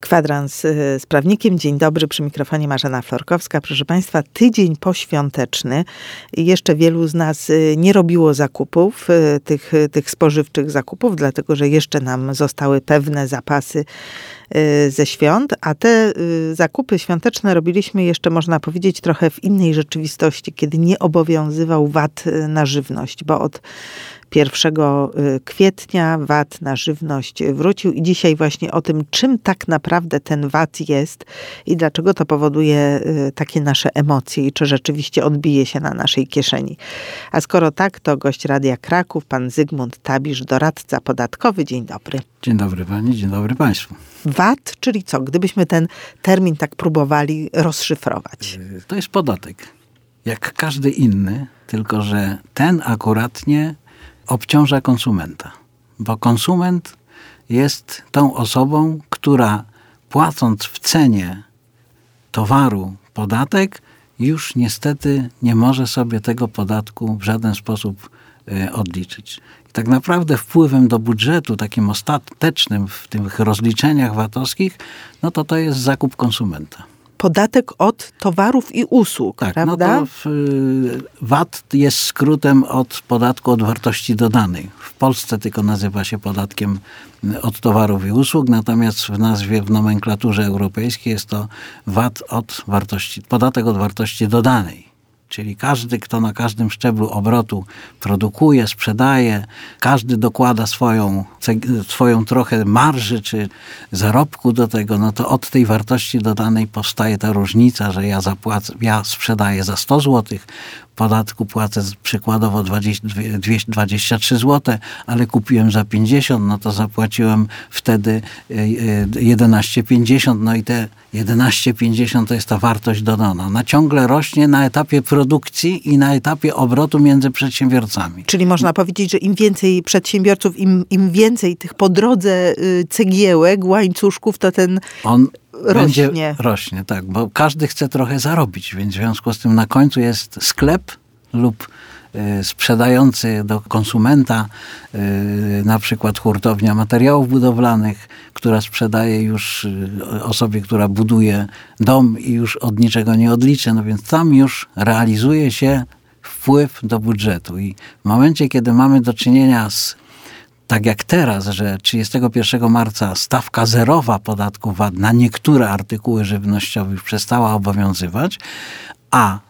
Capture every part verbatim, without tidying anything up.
Kwadrans z prawnikiem. Dzień dobry, przy mikrofonie Marzena Florkowska. Proszę Państwa, tydzień poświąteczny. Jeszcze wielu z nas nie robiło zakupów, tych, tych spożywczych zakupów, dlatego że jeszcze nam zostały pewne zapasy ze świąt, a te zakupy świąteczne robiliśmy jeszcze, można powiedzieć, trochę w innej rzeczywistości, kiedy nie obowiązywał V A T na żywność, bo od pierwszego kwietnia V A T na żywność wrócił i dzisiaj właśnie o tym, czym tak naprawdę ten V A T jest i dlaczego to powoduje takie nasze emocje i czy rzeczywiście odbije się na naszej kieszeni. A skoro tak, to gość Radia Kraków, pan Zygmunt Tabisz, doradca podatkowy. Dzień dobry. Dzień dobry pani, dzień dobry państwu. V A T, czyli co? Gdybyśmy ten termin tak próbowali rozszyfrować. To jest podatek, jak każdy inny, tylko że ten akuratnie obciąża konsumenta, bo konsument jest tą osobą, która płacąc w cenie towaru podatek, już niestety nie może sobie tego podatku w żaden sposób y, odliczyć. I tak naprawdę wpływem do budżetu, takim ostatecznym w tych rozliczeniach V A T-owskich, no to to jest zakup konsumenta. Podatek od towarów i usług, tak, prawda? No to w, V A T jest skrótem od podatku od wartości dodanej. W Polsce tylko nazywa się podatkiem od towarów i usług, natomiast w nazwie, w nomenklaturze europejskiej jest to V A T od wartości, podatek od wartości dodanej. Czyli każdy, kto na każdym szczeblu obrotu produkuje, sprzedaje, każdy dokłada swoją, swoją trochę marży czy zarobku do tego, no to od tej wartości dodanej powstaje ta różnica, że ja zapłacę, ja sprzedaję za sto złotych, podatku płacę przykładowo dwieście dwadzieścia trzy złote, ale kupiłem za pięćdziesiąt, no to zapłaciłem wtedy jedenaście pięćdziesiąt, no i te jedenaście pięćdziesiąt to jest ta wartość dodana. Ona ciągle rośnie na etapie produkcji i na etapie obrotu między przedsiębiorcami. Czyli można powiedzieć, że im więcej przedsiębiorców, im, im więcej tych po drodze cegiełek, łańcuszków, to ten On rośnie. Będzie rośnie, tak, bo każdy chce trochę zarobić, więc w związku z tym na końcu jest sklep lub y, sprzedający do konsumenta y, na przykład hurtownia materiałów budowlanych, która sprzedaje już y, osobie, która buduje dom i już od niczego nie odliczy, no więc tam już realizuje się wpływ do budżetu i w momencie, kiedy mamy do czynienia z tak jak teraz, że trzydziestego pierwszego marca stawka zerowa podatku V A T na niektóre artykuły żywnościowe już przestała obowiązywać, a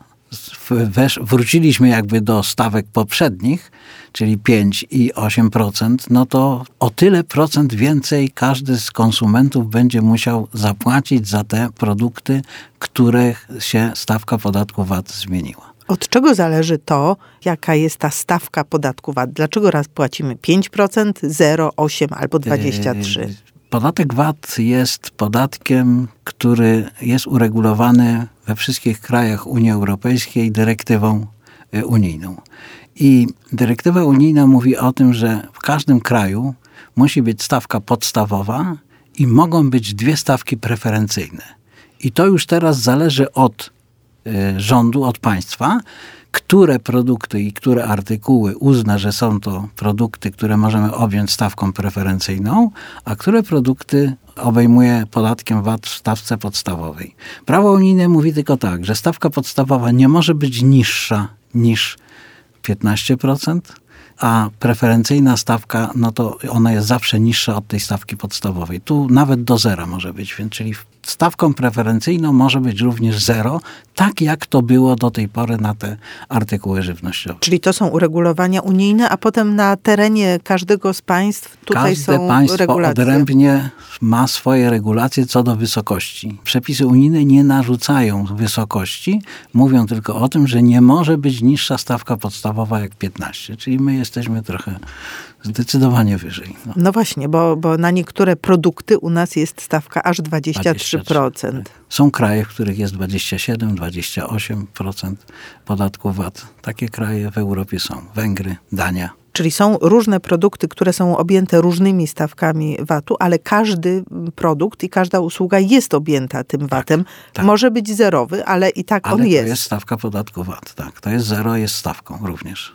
wesz, wróciliśmy jakby do stawek poprzednich, czyli pięć i osiem procent, no to o tyle procent więcej każdy z konsumentów będzie musiał zapłacić za te produkty, których się stawka podatku V A T zmieniła. Od czego zależy to, jaka jest ta stawka podatku V A T? Dlaczego raz płacimy pięć procent, zero, osiem albo dwadzieścia trzy procent? Podatek V A T jest podatkiem, który jest uregulowany we wszystkich krajach Unii Europejskiej dyrektywą unijną. I dyrektywa unijna mówi o tym, że w każdym kraju musi być stawka podstawowa i mogą być dwie stawki preferencyjne. I to już teraz zależy od rządu, od państwa, które produkty i które artykuły uzna, że są to produkty, które możemy objąć stawką preferencyjną, a które produkty obejmuje podatkiem V A T w stawce podstawowej. Prawo unijne mówi tylko tak, że stawka podstawowa nie może być niższa niż piętnaście procent, a preferencyjna stawka, no to ona jest zawsze niższa od tej stawki podstawowej. Tu nawet do zera może być, więc czyli stawką preferencyjną może być również zero, tak jak to było do tej pory na te artykuły żywnościowe. Czyli to są uregulowania unijne, a potem na terenie każdego z państw tutaj Każde są państwo regulacje. odrębnie ma swoje regulacje co do wysokości. Przepisy unijne nie narzucają wysokości, mówią tylko o tym, że nie może być niższa stawka podstawowa jak piętnaście. Czyli my jesteśmy trochę zdecydowanie wyżej. No, no właśnie, bo, bo na niektóre produkty u nas jest stawka aż dwadzieścia trzy procent. Są kraje, w których jest dwadzieścia siedem do dwudziestu ośmiu procent podatku V A T. Takie kraje w Europie są. Węgry, Dania. Czyli są różne produkty, które są objęte różnymi stawkami V A T-u, ale każdy produkt i każda usługa jest objęta tym V A T-em. Tak, tak. Może być zerowy, ale i tak ale on to jest. jest stawka podatku V A T, tak. To jest zero, jest stawką również. Tak.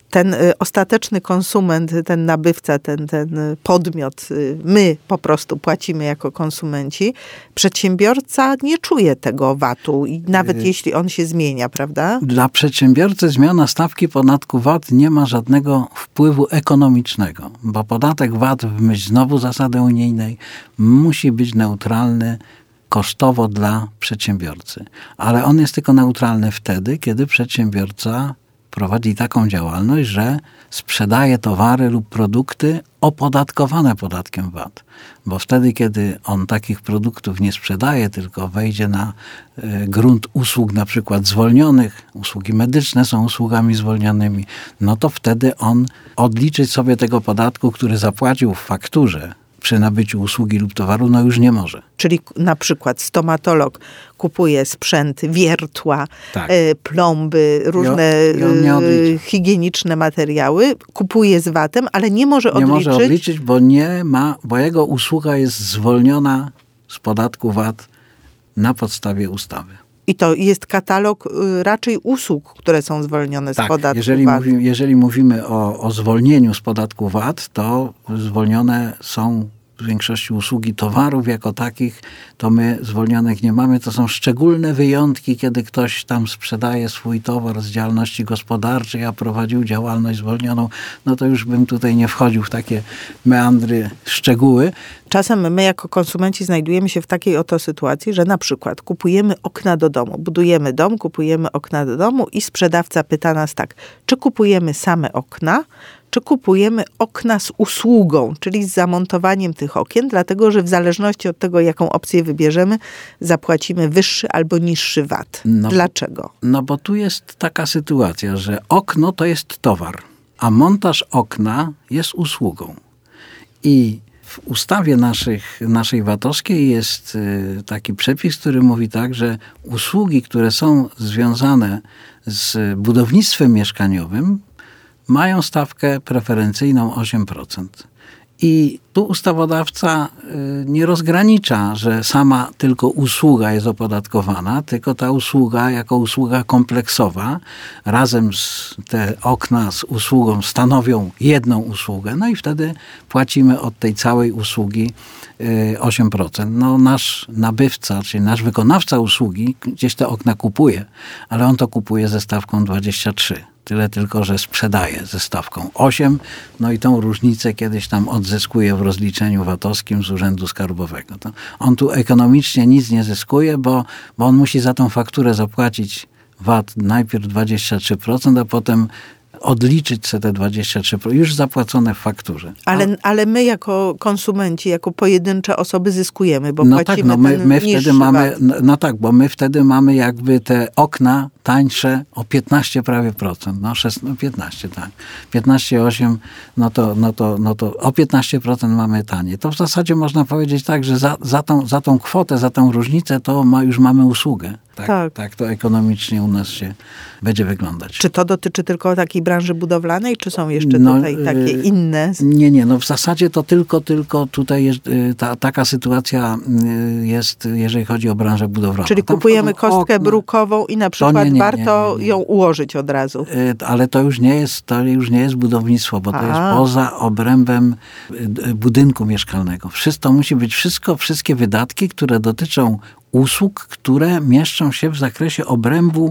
ten ostateczny konsument, ten nabywca, ten, ten podmiot, my po prostu płacimy jako konsumenci. Przedsiębiorca nie czuje tego vatu i nawet jeśli on się zmienia, prawda? Dla przedsiębiorcy zmiana stawki podatku V A T nie ma żadnego wpływu ekonomicznego, bo podatek V A T w myśl znowu zasady unijnej musi być neutralny kosztowo dla przedsiębiorcy. Ale on jest tylko neutralny wtedy, kiedy przedsiębiorca prowadzi taką działalność, że sprzedaje towary lub produkty opodatkowane podatkiem V A T. Bo wtedy, kiedy on takich produktów nie sprzedaje, tylko wejdzie na y, grunt usług na przykład zwolnionych, usługi medyczne są usługami zwolnionymi, no to wtedy on odliczyć sobie tego podatku, który zapłacił w fakturze przy nabyciu usługi lub towaru, no już nie może. Czyli na przykład stomatolog kupuje sprzęt, wiertła, tak. y, plomby, różne I on, i y, higieniczne materiały, kupuje z V A T-em, ale nie może nie odliczyć. Nie może odliczyć, bo nie ma, bo jego usługa jest zwolniona z podatku V A T na podstawie ustawy. I to jest katalog y, raczej usług, które są zwolnione z tak, podatku jeżeli V A T. Mówimy, jeżeli mówimy o, o zwolnieniu z podatku V A T, to zwolnione są w większości usługi towarów jako takich, to my zwolnionych nie mamy. To są szczególne wyjątki, kiedy ktoś tam sprzedaje swój towar z działalności gospodarczej, a prowadził działalność zwolnioną. No to już bym tutaj nie wchodził w takie meandry, szczegóły. Czasem my jako konsumenci znajdujemy się w takiej oto sytuacji, że na przykład kupujemy okna do domu. Budujemy dom, kupujemy okna do domu i sprzedawca pyta nas tak, czy kupujemy same okna, czy kupujemy okna z usługą, czyli z zamontowaniem tych okien, dlatego że w zależności od tego, jaką opcję wybierzemy, zapłacimy wyższy albo niższy V A T. No, Dlaczego? No bo tu jest taka sytuacja, że okno to jest towar, a montaż okna jest usługą. I w ustawie naszych, naszej V A T-owskiej jest taki przepis, który mówi tak, że usługi, które są związane z budownictwem mieszkaniowym, mają stawkę preferencyjną osiem procent. I tu ustawodawca nie rozgranicza, że sama tylko usługa jest opodatkowana, tylko ta usługa jako usługa kompleksowa, razem z te okna z usługą stanowią jedną usługę, no i wtedy płacimy od tej całej usługi osiem procent. No nasz nabywca, czyli nasz wykonawca usługi gdzieś te okna kupuje, ale on to kupuje ze stawką dwadzieścia trzy. Tyle tylko, że sprzedaje ze stawką osiem, no i tą różnicę kiedyś tam odzyskuje w rozliczeniu V A T-owskim z Urzędu Skarbowego. To on tu ekonomicznie nic nie zyskuje, bo, bo on musi za tą fakturę zapłacić V A T najpierw dwadzieścia trzy procent, a potem odliczyć sobie te dwadzieścia trzy procent już zapłacone w fakturze. Ale, ale my jako konsumenci, jako pojedyncze osoby zyskujemy, bo no płacimy tak, no my, ten my wtedy mamy, V A T. no, no tak, bo my wtedy mamy jakby te okna tańsze o piętnaście prawie procent, no, szesnaście, no piętnaście, tak. piętnaście przecinek osiem, no to, no to, no to o piętnaście procent mamy taniej. To w zasadzie można powiedzieć tak, że za, za, tą, za tą kwotę, za tą różnicę to ma, już mamy usługę. Tak, tak. tak to ekonomicznie u nas się będzie wyglądać. Czy to dotyczy tylko takiej branży budowlanej, czy są jeszcze no, tutaj takie inne? Nie, nie, no w zasadzie to tylko, tylko tutaj jest, ta, taka sytuacja jest, jeżeli chodzi o branżę budowlaną. Czyli tam kupujemy kostkę okna, brukową i na przykład nie, nie, warto nie, nie, nie. ją ułożyć od razu. Ale to już nie jest, to już nie jest budownictwo, bo to A. jest poza obrębem budynku mieszkalnego. Wszystko musi być, wszystko, wszystkie wydatki, które dotyczą usług, które mieszczą się w zakresie obrębu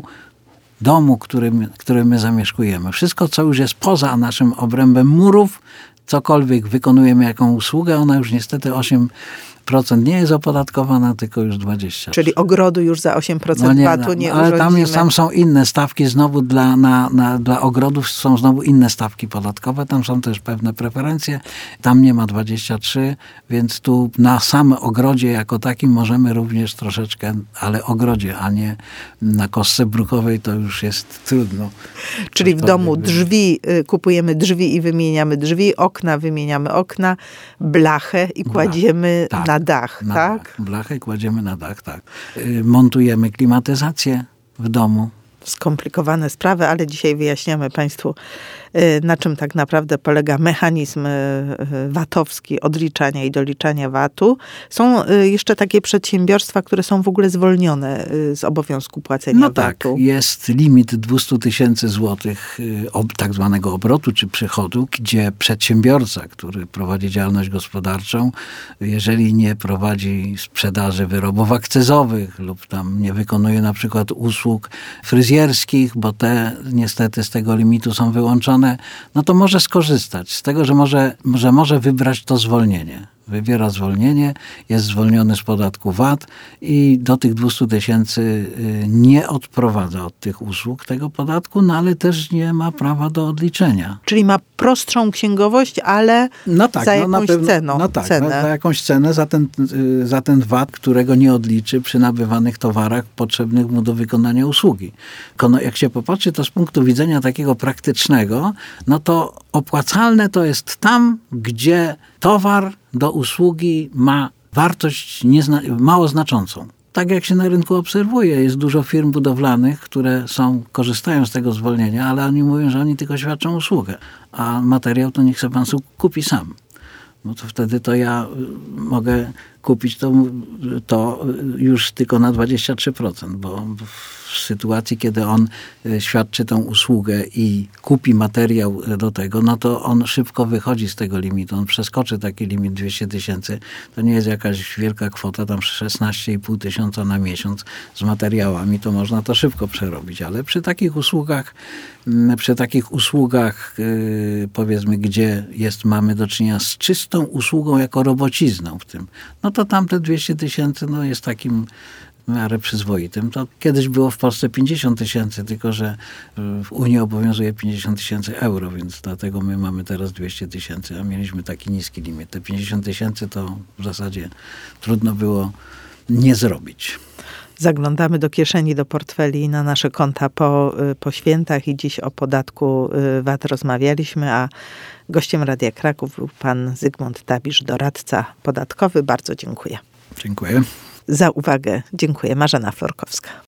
domu, który, który my zamieszkujemy. Wszystko, co już jest poza naszym obrębem murów, cokolwiek wykonujemy jaką usługę, ona już niestety osiem procent nie jest opodatkowana, tylko już dwadzieścia procent. Czyli ogrodu już za osiem procent no nie, V A T-u nie no, ale tam, jest, tam są inne stawki znowu dla, na, na, dla ogrodów są znowu inne stawki podatkowe, tam są też pewne preferencje, tam nie ma dwadzieścia trzy, więc tu na samym ogrodzie jako takim możemy również troszeczkę, ale ogrodzie, a nie na kostce brukowej to już jest trudno. Czyli w domu drzwi, kupujemy drzwi i wymieniamy drzwi, okna wymieniamy okna, blachę i kładziemy tak. na dach, na tak? Dach. Blachę kładziemy na dach, tak. Montujemy klimatyzację w domu. Skomplikowane sprawy, ale dzisiaj wyjaśniamy Państwu, na czym tak naprawdę polega mechanizm vatowski odliczania i doliczania vatu. Są jeszcze takie przedsiębiorstwa, które są w ogóle zwolnione z obowiązku płacenia no vatu. Tak, jest limit dwieście tysięcy złotych tak zwanego obrotu czy przychodu, gdzie przedsiębiorca, który prowadzi działalność gospodarczą, jeżeli nie prowadzi sprzedaży wyrobów akcyzowych lub tam nie wykonuje na przykład usług fryzjerskich, bo te niestety z tego limitu są wyłączone, no to może skorzystać z tego, że może, że może wybrać to zwolnienie. Wybiera zwolnienie, jest zwolniony z podatku V A T i do tych dwieście tysięcy nie odprowadza od tych usług tego podatku, no ale też nie ma prawa do odliczenia. Czyli ma prostszą księgowość, ale no tak, za no jakąś na pewno, ceną. No tak, cenę. za, za jakąś cenę, za ten, za ten V A T, którego nie odliczy przy nabywanych towarach potrzebnych mu do wykonania usługi. Jak się popatrzy, to z punktu widzenia takiego praktycznego, no to opłacalne to jest tam, gdzie towar do usługi ma wartość niezna- mało znaczącą. Tak jak się na rynku obserwuje, jest dużo firm budowlanych, które są, korzystają z tego zwolnienia, ale oni mówią, że oni tylko świadczą usługę, a materiał to niech sobie pan kupi sam. No to wtedy to ja mogę kupić to, to już tylko na dwadzieścia trzy procent, bo w sytuacji, kiedy on świadczy tą usługę i kupi materiał do tego, no to on szybko wychodzi z tego limitu. On przeskoczy taki limit dwieście tysięcy. To nie jest jakaś wielka kwota, tam szesnaście i pół tysiąca na miesiąc z materiałami, to można to szybko przerobić. Ale przy takich usługach, przy takich usługach powiedzmy, gdzie jest, mamy do czynienia z czystą usługą jako robocizną w tym, no to tam te dwieście tysięcy no jest takim w miarę przyzwoitym. To kiedyś było w Polsce pięćdziesiąt tysięcy, tylko że w Unii obowiązuje pięćdziesiąt tysięcy euro, więc dlatego my mamy teraz dwieście tysięcy, a mieliśmy taki niski limit. Te pięćdziesiąt tysięcy to w zasadzie trudno było nie zrobić. Zaglądamy do kieszeni, do portfeli i na nasze konta po, po świętach i dziś o podatku V A T rozmawialiśmy, a gościem Radia Kraków był pan Zygmunt Tabisz, doradca podatkowy. Bardzo dziękuję. Dziękuję. Za uwagę dziękuję. Marzena Florkowska.